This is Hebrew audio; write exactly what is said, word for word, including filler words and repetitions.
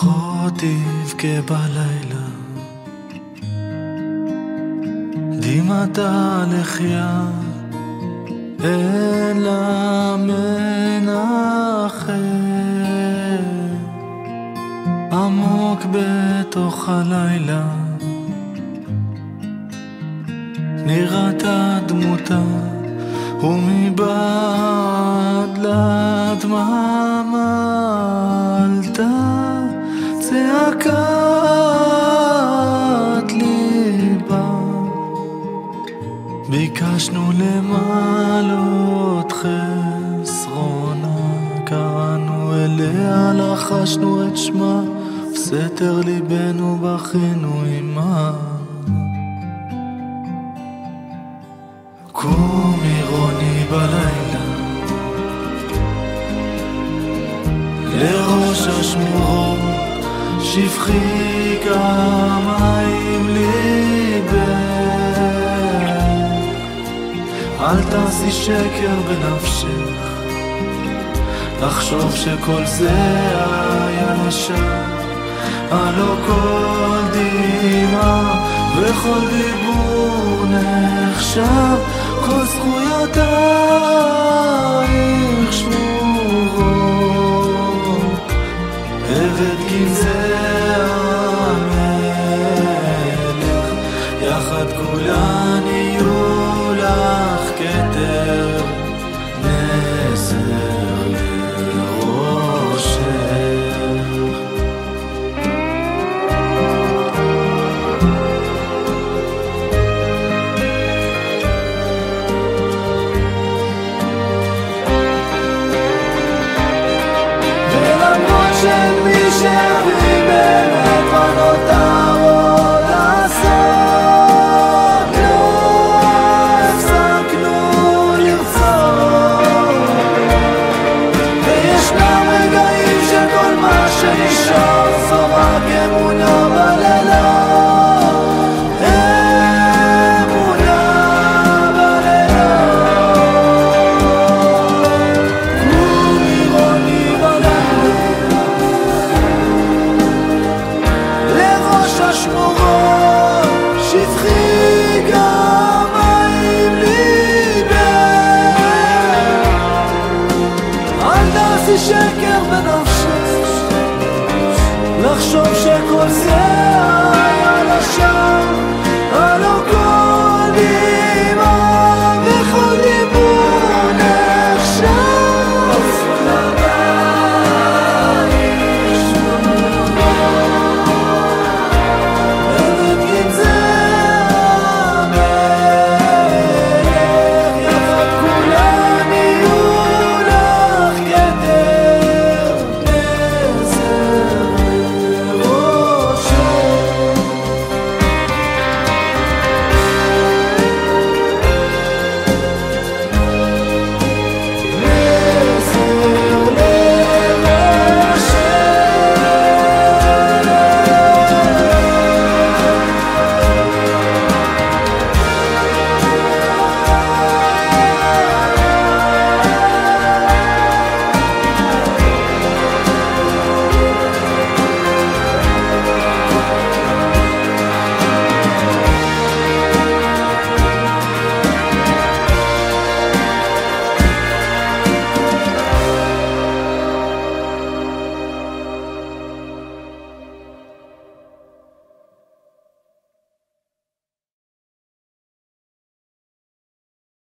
פחות תבכה בלילה, דמעתה לחיה אין לה מנחם. עמוק בתוך הלילה נראתה דמותה, ומבעד לדממה עלתה צעקת ליבה. ביקשנו למעלות חסרונה, קראנו אליה, לחשנו את שמה, בסתר ליבנו בכינו עמה. קומי רוני בלילה לראש השמורות, שפכי כמים ליבך, אל תעשי שקר בנפשך, לחשוב שכל זה היה נשאר. הלא כל דמעה וכל דיבור נחשב, כל זכויותייך שמורות, עבד גנזי המלך, יחד כולן יהיו לך כתר.